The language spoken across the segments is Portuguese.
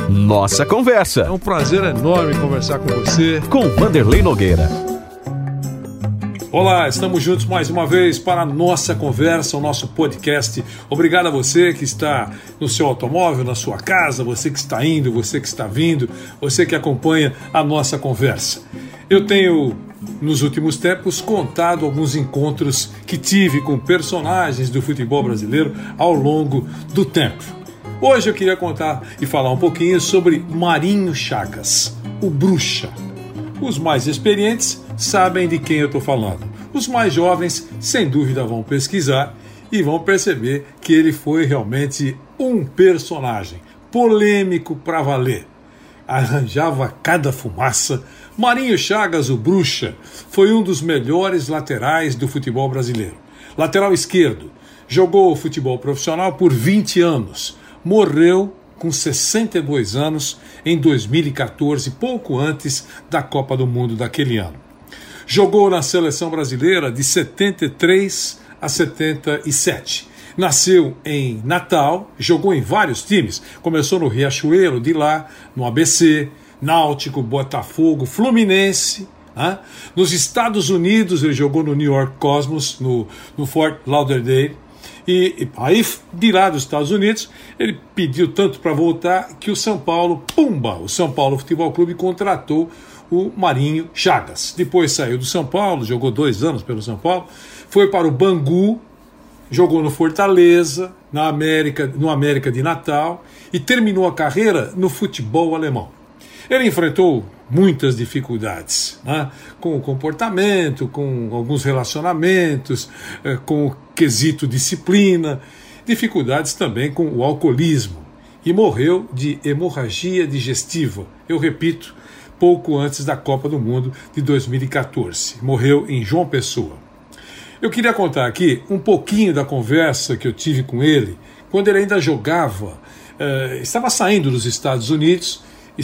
Nossa Conversa. É um prazer enorme conversar com você. Com Vanderlei Nogueira. Olá, estamos juntos mais uma vez para a Nossa Conversa, o nosso podcast. Obrigado a você que está no seu automóvel, na sua casa, você que está indo, você que está vindo, você que acompanha a Nossa Conversa. Eu tenho, nos últimos tempos, contado alguns encontros que tive com personagens do futebol brasileiro ao longo do tempo. Hoje eu queria contar e falar um pouquinho sobre Marinho Chagas, o Bruxa. Os mais experientes sabem de quem eu estou falando. Os mais jovens, sem dúvida, vão pesquisar e vão perceber que ele foi realmente um personagem polêmico para valer. Arranjava cada fumaça. Marinho Chagas, o Bruxa, foi um dos melhores laterais do futebol brasileiro. Lateral esquerdo, jogou futebol profissional por 20 anos. Morreu com 62 anos em 2014, pouco antes da Copa do Mundo daquele ano. Jogou na seleção brasileira de 73 a 77. Nasceu em Natal, jogou em vários times. Começou no Riachuelo, de lá, no ABC, Náutico, Botafogo, Fluminense. Nos Estados Unidos, ele jogou no New York Cosmos, no Fort Lauderdale. E aí, de lá dos Estados Unidos, ele pediu tanto para voltar que o São Paulo Futebol Clube contratou o Marinho Chagas. Depois saiu do São Paulo, jogou 2 anos pelo São Paulo, foi para o Bangu, jogou no Fortaleza, no América de Natal e terminou a carreira no futebol alemão. Ele enfrentou muitas dificuldades, com o comportamento, com alguns relacionamentos, com o quesito disciplina, dificuldades também com o alcoolismo e morreu de hemorragia digestiva, eu repito, pouco antes da Copa do Mundo de 2014. Morreu em João Pessoa. Eu queria contar aqui um pouquinho da conversa que eu tive com ele quando ele ainda jogava, estava saindo dos Estados Unidos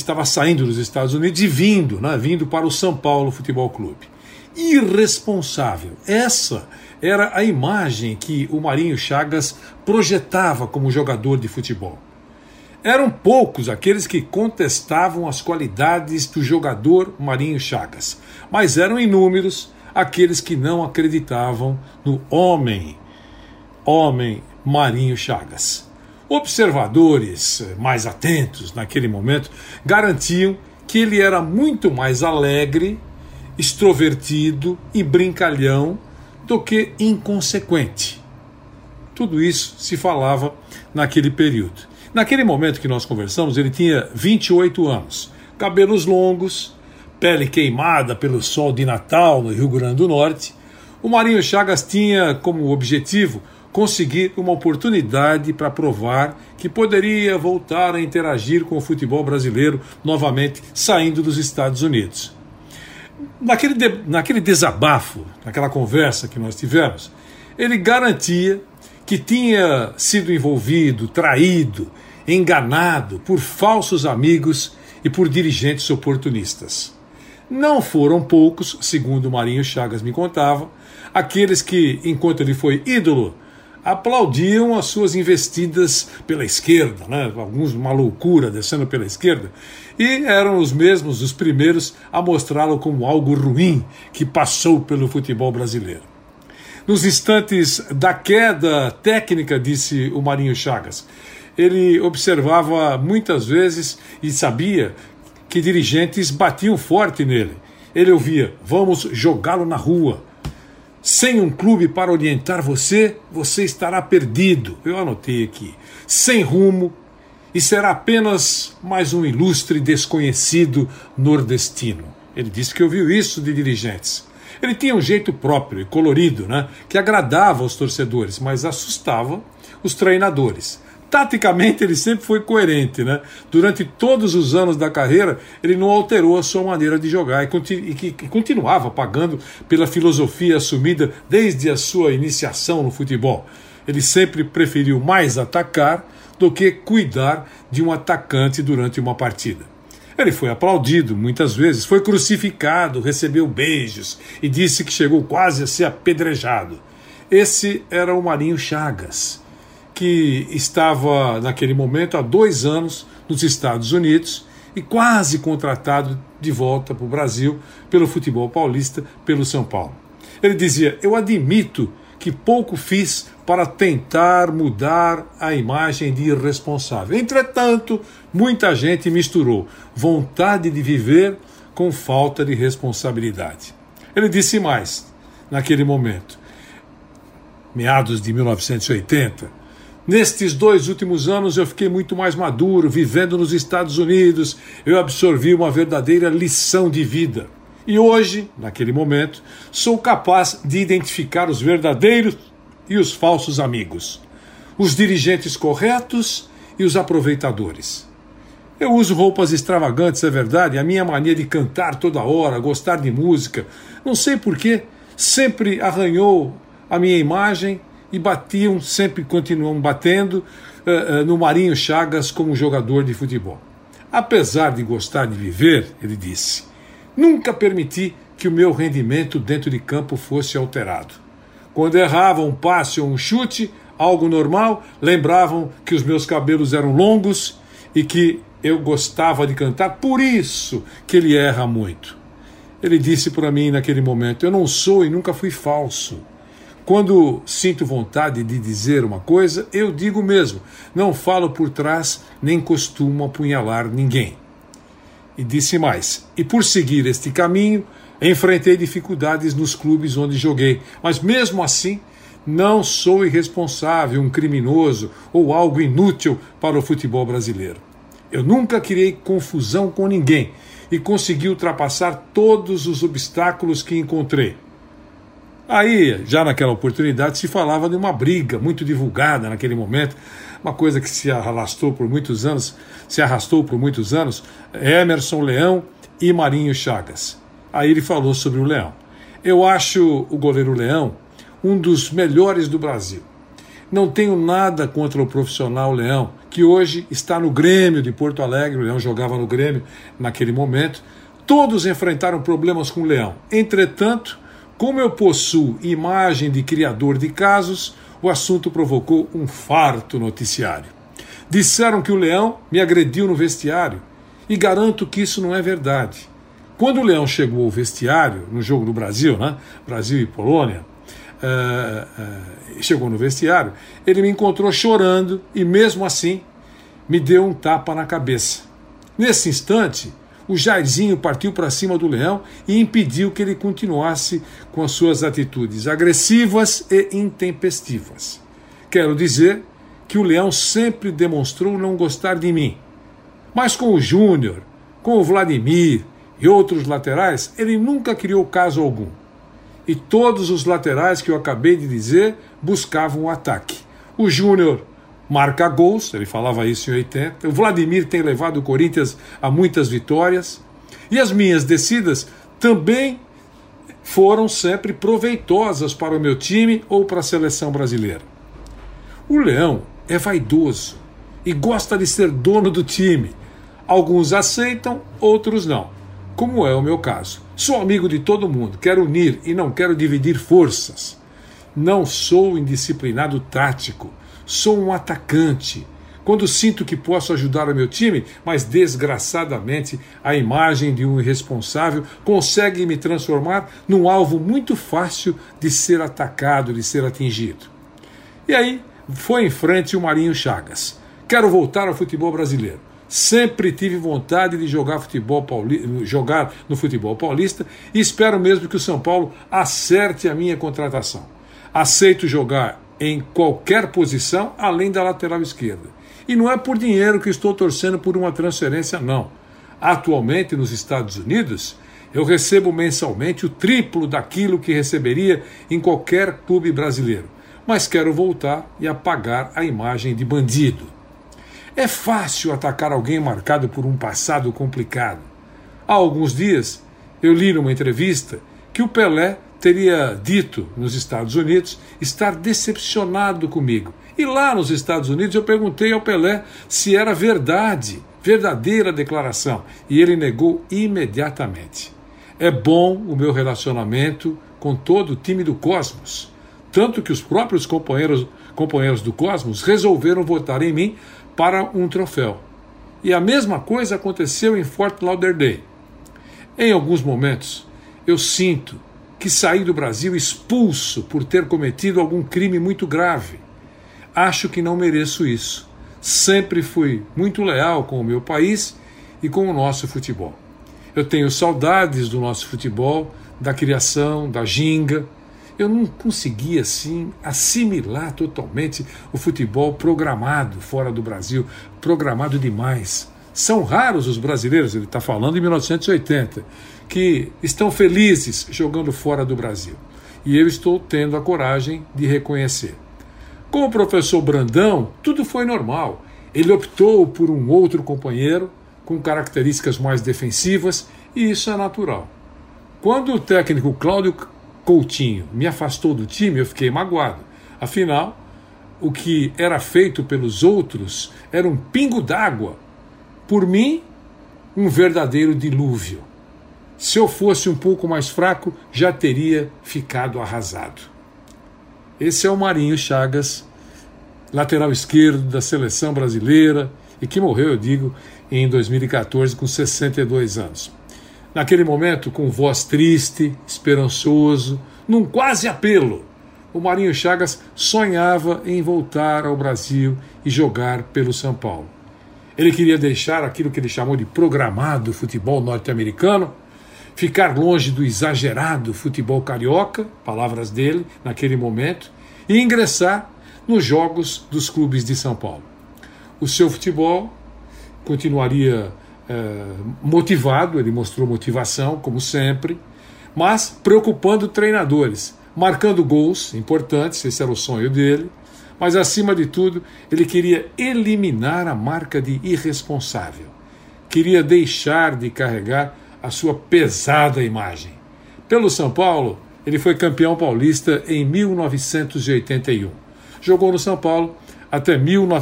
e vindo para o São Paulo Futebol Clube. Irresponsável. Essa era a imagem que o Marinho Chagas projetava como jogador de futebol. Eram poucos aqueles que contestavam as qualidades do jogador Marinho Chagas, mas eram inúmeros aqueles que não acreditavam no homem Marinho Chagas. Observadores mais atentos naquele momento garantiam que ele era muito mais alegre, extrovertido e brincalhão do que inconsequente. Tudo isso se falava naquele período. Naquele momento que nós conversamos, ele tinha 28 anos, cabelos longos, pele queimada pelo sol de Natal no Rio Grande do Norte. O Marinho Chagas tinha como objetivo conseguir uma oportunidade para provar que poderia voltar a interagir com o futebol brasileiro novamente saindo dos Estados Unidos. Naquele desabafo, naquela conversa que nós tivemos, ele garantia que tinha sido envolvido, traído, enganado por falsos amigos e por dirigentes oportunistas. Não foram poucos, segundo o Marinho Chagas me contava, aqueles que, enquanto ele foi ídolo, aplaudiam as suas investidas pela esquerda, alguns uma loucura descendo pela esquerda, e eram os mesmos, os primeiros, a mostrá-lo como algo ruim que passou pelo futebol brasileiro. Nos instantes da queda técnica, disse o Marinho Chagas, ele observava muitas vezes e sabia que dirigentes batiam forte nele. Ele ouvia: vamos jogá-lo na rua. Sem um clube para orientar você, você estará perdido. Eu anotei aqui. Sem rumo, e será apenas mais um ilustre desconhecido nordestino. Ele disse que ouviu isso de dirigentes. Ele tinha um jeito próprio e colorido, que agradava aos torcedores, mas assustava os treinadores. Taticamente ele sempre foi coerente, Durante todos os anos da carreira ele não alterou a sua maneira de jogar e continuava pagando pela filosofia assumida desde a sua iniciação no futebol. Ele sempre preferiu mais atacar do que cuidar de um atacante durante uma partida. Ele foi aplaudido muitas vezes, foi crucificado, recebeu beijos e disse que chegou quase a ser apedrejado. Esse era o Marinho Chagas, que estava naquele momento há 2 anos nos Estados Unidos e quase contratado de volta para o Brasil pelo futebol paulista, pelo São Paulo. Ele dizia: eu admito que pouco fiz para tentar mudar a imagem de irresponsável. Entretanto, muita gente misturou vontade de viver com falta de responsabilidade. Ele disse mais, naquele momento, meados de 1980, nestes 2 últimos anos eu fiquei muito mais maduro, vivendo nos Estados Unidos, eu absorvi uma verdadeira lição de vida. E hoje, naquele momento, sou capaz de identificar os verdadeiros e os falsos amigos, os dirigentes corretos e os aproveitadores. Eu uso roupas extravagantes, é verdade, a minha mania de cantar toda hora, gostar de música, não sei porquê, sempre arranhou a minha imagem e sempre continuam batendo no Marinho Chagas como jogador de futebol. Apesar de gostar de viver, ele disse, nunca permiti que o meu rendimento dentro de campo fosse alterado. Quando errava um passe ou um chute, algo normal, lembravam que os meus cabelos eram longos e que eu gostava de cantar, por isso que ele erra muito. Ele disse para mim naquele momento, eu não sou e nunca fui falso. Quando sinto vontade de dizer uma coisa, eu digo mesmo, não falo por trás, nem costumo apunhalar ninguém. E disse mais, e por seguir este caminho, enfrentei dificuldades nos clubes onde joguei, mas mesmo assim não sou irresponsável, um criminoso ou algo inútil para o futebol brasileiro. Eu nunca criei confusão com ninguém e consegui ultrapassar todos os obstáculos que encontrei. Aí, já naquela oportunidade, se falava de uma briga muito divulgada naquele momento, uma coisa que se arrastou por muitos anos, Emerson Leão e Marinho Chagas. Aí ele falou sobre o Leão. Eu acho o goleiro Leão um dos melhores do Brasil. Não tenho nada contra o profissional Leão, que hoje está no Grêmio de Porto Alegre, o Leão jogava no Grêmio naquele momento. Todos enfrentaram problemas com o Leão. Entretanto, como eu possuo imagem de criador de casos, o assunto provocou um farto noticiário. Disseram que o Leão me agrediu no vestiário e garanto que isso não é verdade. Quando o Leão chegou ao vestiário, no jogo do Brasil, Brasil e Polônia, chegou no vestiário, ele me encontrou chorando e mesmo assim me deu um tapa na cabeça. Nesse instante, o Jairzinho partiu para cima do Leão e impediu que ele continuasse com as suas atitudes agressivas e intempestivas. Quero dizer que o Leão sempre demonstrou não gostar de mim. Mas com o Júnior, com o Vladimir e outros laterais, ele nunca criou caso algum. E todos os laterais que eu acabei de dizer buscavam o ataque. O Júnior marca gols, ele falava isso em 80. O Vladimir tem levado o Corinthians a muitas vitórias. E as minhas descidas também foram sempre proveitosas para o meu time ou para a seleção brasileira. O Leão é vaidoso e gosta de ser dono do time. Alguns aceitam, outros não, como é o meu caso. Sou amigo de todo mundo, quero unir e não quero dividir forças. Não sou indisciplinado tático, sou um atacante. Quando sinto que posso ajudar o meu time, mas desgraçadamente a imagem de um irresponsável consegue me transformar num alvo muito fácil de ser atacado, de ser atingido. E aí foi em frente o Marinho Chagas. Quero voltar ao futebol brasileiro. Sempre tive vontade de jogar no futebol paulista e espero mesmo que o São Paulo acerte a minha contratação. Aceito jogar em qualquer posição além da lateral esquerda. E não é por dinheiro que estou torcendo por uma transferência, não. Atualmente, nos Estados Unidos, eu recebo mensalmente o triplo daquilo que receberia em qualquer clube brasileiro. Mas quero voltar e apagar a imagem de bandido. É fácil atacar alguém marcado por um passado complicado. Há alguns dias, eu li numa entrevista que o Pelé teria dito nos Estados Unidos estar decepcionado comigo. E lá nos Estados Unidos eu perguntei ao Pelé se era verdadeira declaração. E ele negou imediatamente. É bom o meu relacionamento com todo o time do Cosmos. Tanto que os próprios companheiros do Cosmos resolveram votar em mim para um troféu. E a mesma coisa aconteceu em Fort Lauderdale. Em alguns momentos, eu sinto que saí do Brasil expulso por ter cometido algum crime muito grave. Acho que não mereço isso. Sempre fui muito leal com o meu país e com o nosso futebol. Eu tenho saudades do nosso futebol, da criação, da ginga. Eu não consegui, assim, assimilar totalmente o futebol programado fora do Brasil, programado demais. São raros os brasileiros, ele está falando em 1980, que estão felizes jogando fora do Brasil. E eu estou tendo a coragem de reconhecer. Com o professor Brandão, tudo foi normal. Ele optou por um outro companheiro com características mais defensivas, e isso é natural. Quando o técnico Cláudio Coutinho me afastou do time, eu fiquei magoado. Afinal, o que era feito pelos outros era um pingo d'água. Por mim, um verdadeiro dilúvio. Se eu fosse um pouco mais fraco, já teria ficado arrasado. Esse é o Marinho Chagas, lateral esquerdo da seleção brasileira, e que morreu, eu digo, em 2014, com 62 anos. Naquele momento, com voz triste, esperançoso, num quase apelo, o Marinho Chagas sonhava em voltar ao Brasil e jogar pelo São Paulo. Ele queria deixar aquilo que ele chamou de programado futebol norte-americano, ficar longe do exagerado futebol carioca, palavras dele naquele momento, e ingressar nos jogos dos clubes de São Paulo. O seu futebol continuaria motivado, ele mostrou motivação, como sempre, mas preocupando treinadores, marcando gols importantes, esse era o sonho dele, mas acima de tudo, ele queria eliminar a marca de irresponsável, queria deixar de carregar a sua pesada imagem. Pelo São Paulo, ele foi campeão paulista em 1981. Jogou no São Paulo até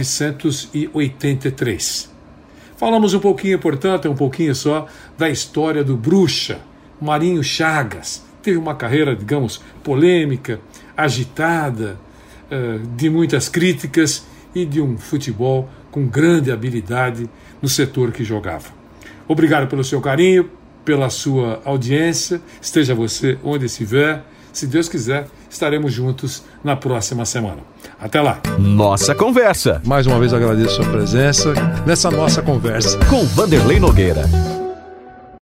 1983. Falamos um pouquinho, portanto, um pouquinho só, da história do Bruxa, Marinho Chagas. Teve uma carreira, digamos, polêmica, agitada, de muitas críticas e de um futebol com grande habilidade no setor que jogava. Obrigado pelo seu carinho, pela sua audiência, esteja você onde estiver. Se Deus quiser, estaremos juntos na próxima semana. Até lá. Nossa Conversa. Mais uma vez agradeço a sua presença nessa nossa conversa com Vanderlei Nogueira.